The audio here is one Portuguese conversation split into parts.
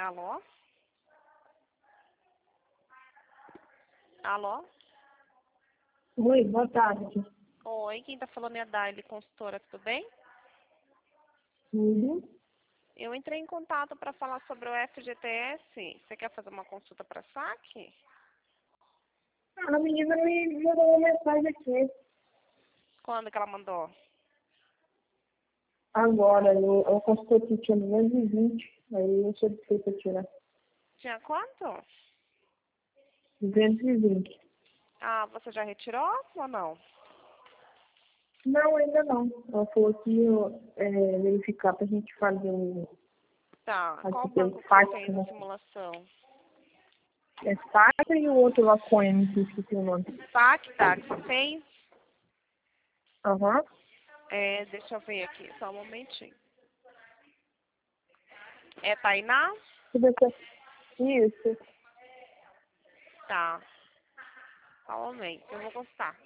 Alô? Alô? Oi, boa tarde. Oi, quem tá falando é a Daile, consultora, tudo bem? Tudo? Eu entrei em contato para falar sobre o FGTS. Você quer fazer uma consulta para saque? A menina me mandou uma mensagem aqui. Quando que ela mandou? Agora, eu consultei que tinha 220, aí eu solicitei para tirar. Tinha quanto? 220. Ah, você já retirou ou não? Não, ainda não. Ela falou que verificar para a gente fazer Tá. Qual aqui pelo banco que você FAT, fez a né? simulação? É FAT e o outro lá, Coen, que eu esqueci o nome. Saque, tá, que você fez? Aham. Deixa eu ver aqui, só um momentinho. É Tainá? Isso. Tá. Só um momento, eu vou gostar.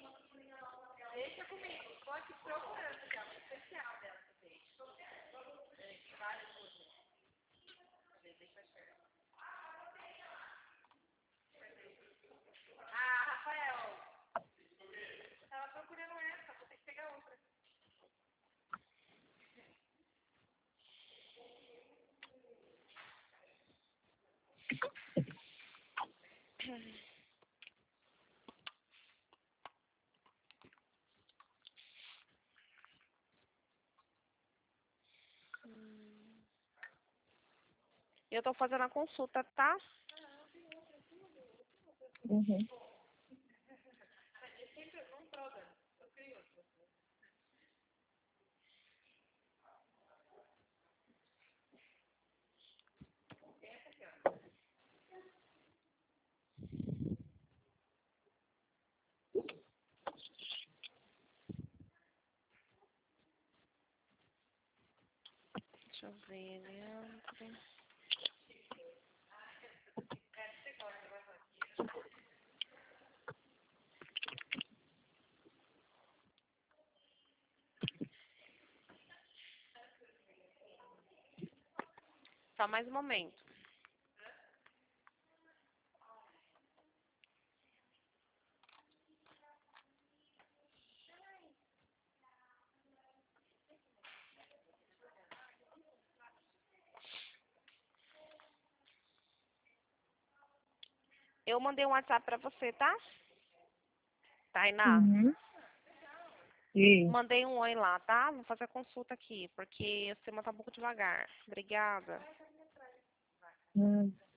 Eu tô fazendo a consulta, tá? Uhum. Deixa eu ver, né? Só mais um momento. Eu mandei um WhatsApp pra você, tá? Tainá. Uhum. E Mandei um oi lá, tá? Vou fazer a consulta aqui, porque o sistema tá um pouco devagar. Obrigada.